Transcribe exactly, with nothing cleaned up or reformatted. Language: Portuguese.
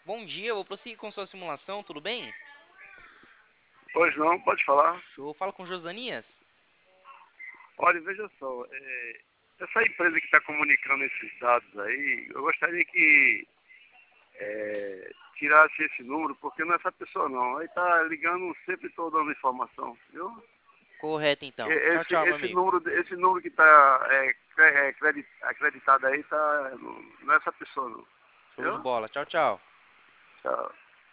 Bom dia, eu vou prosseguir com sua simulação, tudo bem? Pois não, pode falar. Show, fala com Josanias. Olha, veja só, é, essa empresa que está comunicando esses dados aí, eu gostaria que é, tirasse esse número, porque não é essa pessoa não. Aí está ligando sempre estou dando informação, viu? Correto, E- então. Tchau, Esse, tchau, meu esse amigo. número, esse número que está é, cre- é, credi- acreditado aí, tá, não, não é essa pessoa não. Show de Viu? bola. Tchau, tchau. Tchau.